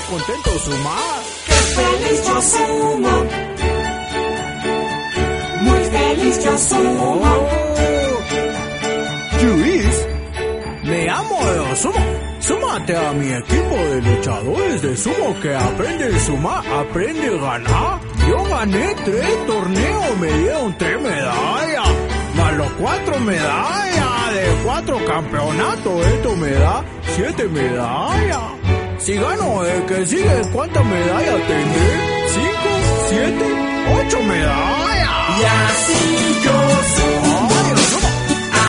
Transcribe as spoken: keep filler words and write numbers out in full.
contento sumar. ¡Qué feliz yo sumo! Muy feliz yo sumo. Oh. Luis, me amo de sumo. Súmate a mi equipo de luchadores de sumo que aprende a sumar, aprende a ganar. Yo gané tres torneos, me dieron tres medallas, más los cuatro medallas de cuatro campeonatos. Esto me da siete medallas. Si gano el que sigue, ¿cuántas medallas tendré? ¿Cinco? ¿Siete? ¿Ocho medallas? Y así yo sumo.